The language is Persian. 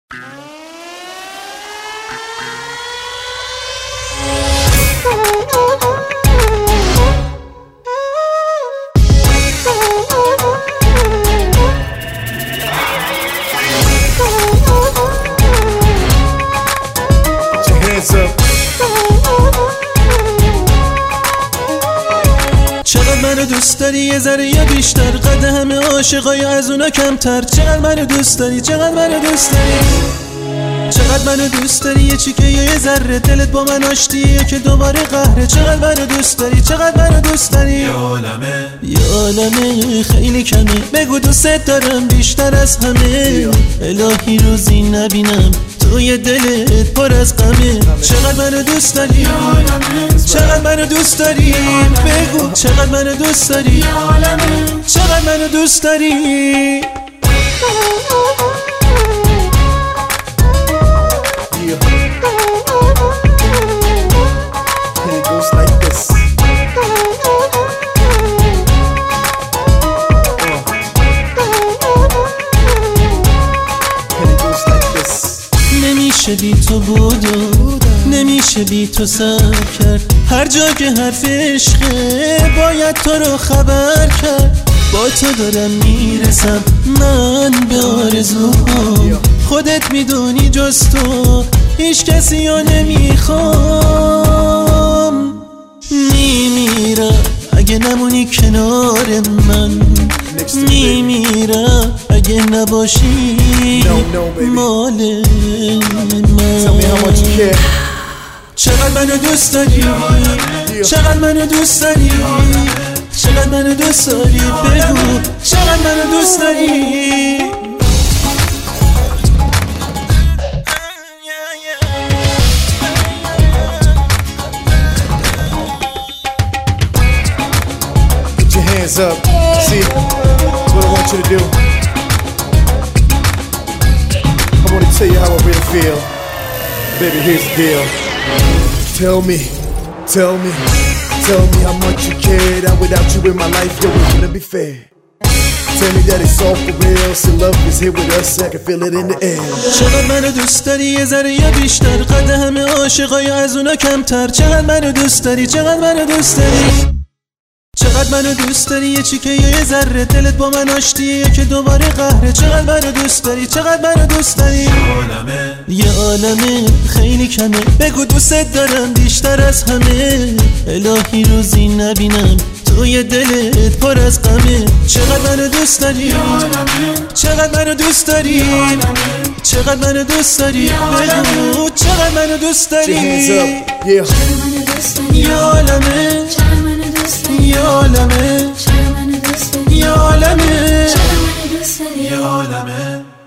چقدر منو دوست داری یه ذره یا بیشتر، قد همه عاشقای از اونا کمتر. چقدر منو دوست داری، چقدر منو دوست داری، چقدر منو دوست داری یه چیکه یا یه ذره، دلت با من آشتیه که دوباره قهره. چقدر منو دوست داری، چقدر منو دوست داری، یه عالمه خیلی کمه. بگو دوست دارم بیشتر از همه، الهی روزی نبینم توی دلت پر از غمه. چقدر منو دوست داری، چقدر منو دوست داری، بگو چقدر منو دوست داری، چقدر منو دوست داری. نمیشه بی تو بود و نمیشه بی تو سر کرد. هر جا که حرف عشقه باید تو رو خبر کرد. با تو دارم میرسم من به آرزوام، خودت میدونی جز تو هیچ کسی رو نمیخوام. میمیرم اگه نمونی کنار من، میمیرم اگه نباشی مال من. چقدر منو دوست داری، چقدر منو دوست داری، چقدر منو دوست داری، بگو چقدر منو دوست داری. Hands up, see, that's what I want you to do. I want to tell you how I really feel. Baby, here's the deal. Tell me how much you care. That without you in my life, yo, it wouldn't be fair. Tell me that it's all for real, so love is here with us, I can feel it in the air. چقدر منو دوست داری یه ذره یا بیشتر، قد همه عاشقای از اونا کمتر. چقدر منو دوست داری، چقدر منو دوست داری، چقدر منو دوست داری یه چیکه یا یه ذره، دلت با من آشتیه که دوباره قهره. چقدر منو دوست داری، چقدر منو دوست داری، یه عالمه خیلی کمه. بگو دوست دارم بیشتر از همه، الهی روزی نبینم توی دلت پر از غمه. چقدر منو دوست داری، چقدر منو دوست داری، چقدر منو دوست داری، بگو چقدر منو دوست داری. یه عالمه، یه عالمه، یه عالمه، یه عالمه.